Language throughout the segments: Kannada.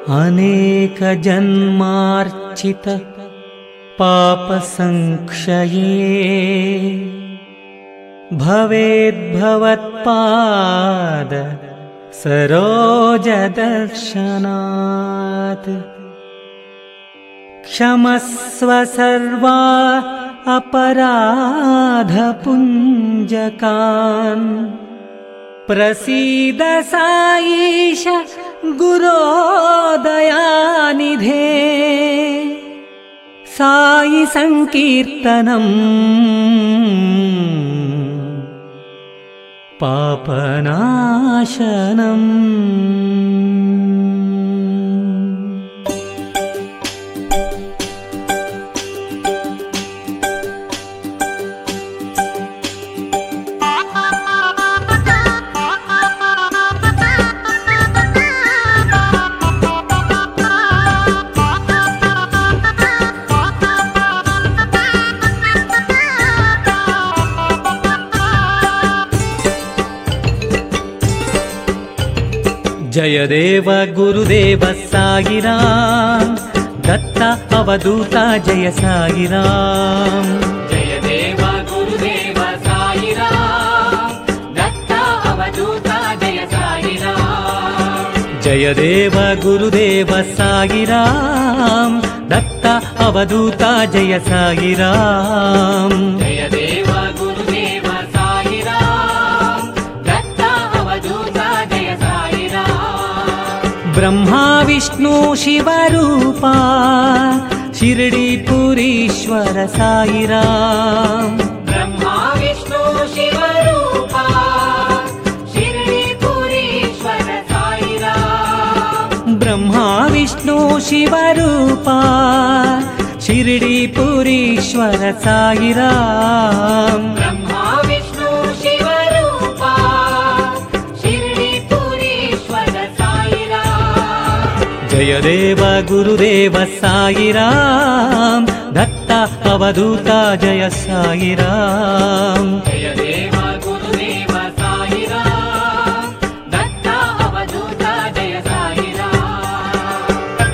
ಅನೇಕ ಜನ್ಮಾರ್ಚಿತ ಪಾಪ ಸಂಕ್ಷಯೇ ಭವೇದ್ಭವತ್ಪಾದ ಸರೋಜ ದರ್ಶನಾತ್ ಕ್ಷಮಸ್ವ ಸರ್ವಾ ಅಪರಾಧ ಪುಂಜಕಾನ್ ಪ್ರಸೀದ ಸಾಯೀಶ ಗುರೋ ದಯಾನಿಧೇ ಸಾಯಿ ಸಂಕೀರ್ತನಂ ಪಾಪನಾಶನಂ. ಜಯ ದೇವ ಗುರುದೇವ ಸಾಯಿರಾಮ್ ದತ್ತ ಅವಧೂತ ಜಯ ಸಾಯಿರಾಮ್. ಜಯ ದೇವ ಗುರುದೇವ ಸಾಯಿರಾಮ್ ದತ್ತ ಅವಧೂತ ಜಯ ಸಾಯಿರಾಮ್. ಜಯ ದೇವ ಗುರುದೇವ ಸಾಯಿರಾಮ್ ದತ್ತ ಅವಧೂತ ಜಯ ಸಾಯಿರಾಮ್. ಜಯ ದೇವ ಗುರುದೇವ ಸಾಯಿರಾಮ್ ದತ್ತ ಅವಧೂತ ಜಯ ಸಾಯಿರಾಮ್. ಬ್ರಹ್ಮ ವಿಷ್ಣು ಶಿವರೂಪ ಶಿರಡಿಪುರೀಶ್ವರ ಸಾಯಿರಾಮ್. ಬ್ರಹ್ಮ ವಿಷ್ಣು ಶಿವರೂಪ ಶಿರಡಿಪುರೀಶ್ವರ ಸಾಯಿರಾಮ್. ಬ್ರಹ್ಮ ವಿಷ್ಣು ಶಿವರೂಪ ಶಿರಡಿಪುರೀಶ್ವರ ಸಾಯಿರಾಮ್. ಬ್ರಹ್ಮ ವಿಷ್ಣು ಶಿವರೂಪ ಶಿರಡಿಪುರೀಶ್ವರ ಸಾಯಿರಾಮ್. ಜಯ ದೇವ ಗುರುದೇವ ಸಾಯಿರಾಮ್ ದತ್ತ ಅವಧೂತ ಜಯ ಸಾಯಿರಾಮ್. ಜಯ ದೇವ ಗುರುದೇವ ಸಾಯಿರಾಮ್ ದತ್ತ ಅವಧೂತ ಜಯ ಸಾಯಿರಾಮ್.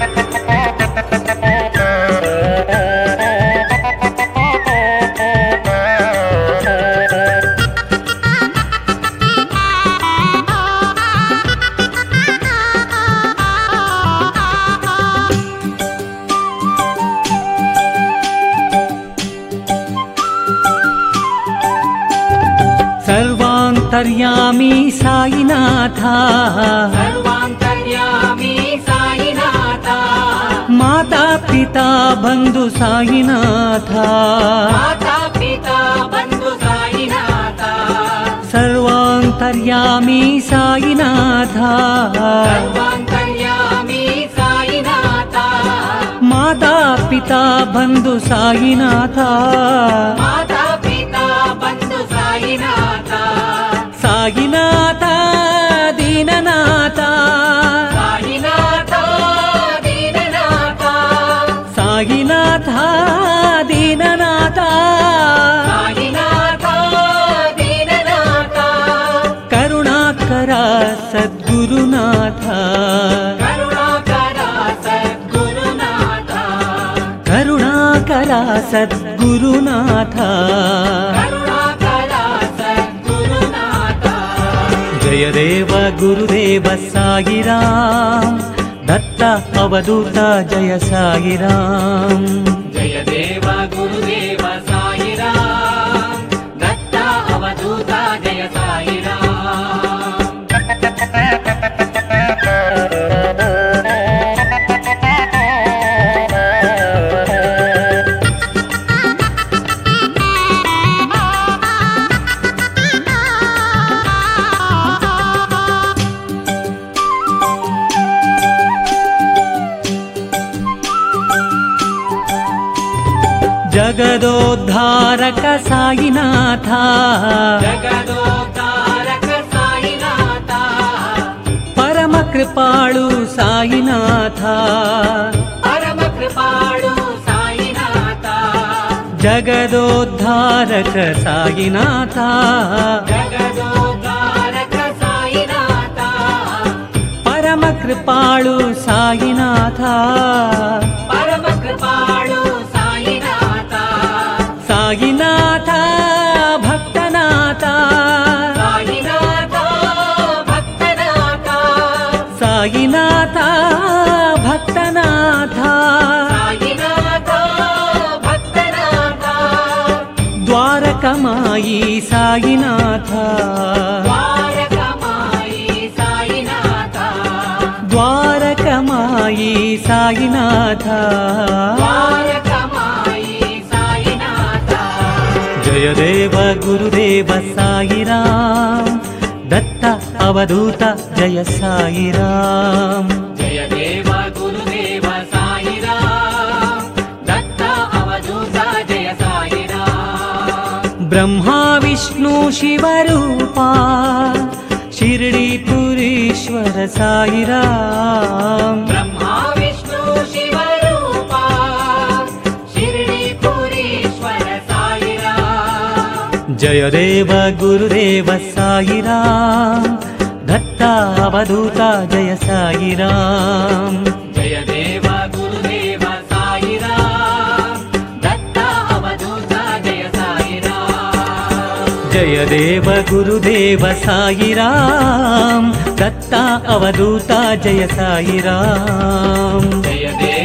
ಸರ್ವಾಂತರ್ಯಾಮಿ ಸಾಯಿನಾಥ ಸರ್ವಾಂತರ್ಯಾಮಿ ಸಾಯಿನಾಥ. ಮಾತಾ ಪಿತಾ ಬಂಧು ಸಾಯಿನಾಥ. ಮಾತಾ ಪಿತಾ ಬಂಧು ಸಾಯಿನಾಥ. ಸರ್ವಾಂತರ್ಯಾಮಿ ಸಾಯಿನಾಥ. ಸರ್ವಾಂತರ್ಯಾಮಿ ಸಾಯಿನಾಥ. ಮಾತಾ ಪಿತಾ ಬಂಧು ಸಾಯಿನಾಥ. ಮಾತಾ ಪಿತಾ ಬಂಧು ಸಾಯಿನಾಥ. ಸಾಯಿನಾಥ ದೀನನಾಥ. ಸಾಯಿನಾಥ ದೀನನಾಥ. ಸಾಯಿನಾಥ ದೀನನಾಥ. ಸಾಯಿನಾಥ ದೀನನಾಥ. ಕರುಣಾಕರ ಸದ್ಗುರುನಾಥ. ಕರುಣಾಕರ ಸದ್ಗುರುನಾಥ. ಕರುಣಾಕರ ಸದ್ಗುರುನಾಥ. ಕರುಣಾಕರ ಸದ್ಗುರುನಾಥ. ಜಯ ದೇವ ಗುರುದೇವ ಸಾಯಿರಾಮ್ ದತ್ತ ಅವಧೂತ ಜಯ ಸಾಯಿರಾಮ್. ಜಯ ದೇವ ಗುರುದೇವ ಸಾಯಿರಾಮ್ ದತ್ತ ಅವಧೂತ ಜಯ ಸಾಯಿರಾಮ್. ಜಗದೋದ್ಧಾರಕ ಸಾಯಿನಾಥ. ಜಗದೋದ್ಧಾರಕ ಸಾಯಿನಾಥ. ಪರಮ ಕೃಪಾಳು ಸಾಯಿನಾಥ. ಪರಮ ಕೃಪಾಳು ಸಾಯಿನಾಥ. ಜಗದೋದ್ಧಾರಕ ಸಾಯಿನಾಥ. ಜಗದೋದ್ಧಾರಕ ಸಾಯಿನಾಥ. ಪರಮ ಕೃಪಾಳು ಸಾಯಿನಾಥ ಪರಮ ಕೃಪಾಳು ಸಾಯಿನಾಥ ಸಾಯಿನಾಥ ಭಕ್ತನಾಥ ಸಾಯಿನಾಥ ಭಕ್ತನಾಥ ಸಾಯಿನಾಥ ಭಕ್ತನಾಥ ಸಾಯಿನಾಥ ಭಕ್ತನಾಥ ದ್ವಾರಕಮಾಯಿ ಸಾಯಿನಾಥ ದ್ವಾರಕಮಾಯಿ ಸಾಯಿನಾಥ ದ್ವಾರಕಮಾಯಿ ಸಾಯಿನಾಥ ದ್ವಾರಕಮಾಯಿ ಸಾಯಿನಾಥ ಜಯ ದೇವ ಗುರುದೇವ ಸಾಯಿರಾಮ್ ದತ್ತ ಅವಧೂತ ಜಯ ಸಾಯಿರಾಮ್ ಜಯ ದೇವ ಗುರುದೇವ ಸಾಯಿರಾಮ್ ದತ್ತ ಅವಧೂತ ಜಯ ಸಾಯಿರಾಮ್ ಬ್ರಹ್ಮ ವಿಷ್ಣು ಶಿವರೂಪ ಶಿರಡಿಪುರೀಶ್ವರ ಸಾಯಿರಾಮ್ ಬ್ರಹ್ಮ ವಿಷ್ಣು ಶಿವರೂಪ ಶಿರಡಿಪುರೀಶ್ವರ ಸಾಯಿರಾಮ್ ಜಯ ದೇವ ಗುರುದೇವ ಸಾಯಿರಾಮ್ ದತ್ತ ಅವಧೂತ ಜಯ ಸಾಯಿರಾಮ್ ಜಯ ದೇವ ಗುರುದೇವ ಸಾಯಿರಾಮ್ ದತ್ತ ಅವಧೂತ ಜಯ ಸಾಯಿರಾಮ್ ಜಯ ದೇವ ಗುರುದೇವ ಸಾಯಿರಾಮ್ ದತ್ತ ಅವಧೂತ ಜಯ ಸಾಯಿರಾಮ್ ಜಯ ದೇವ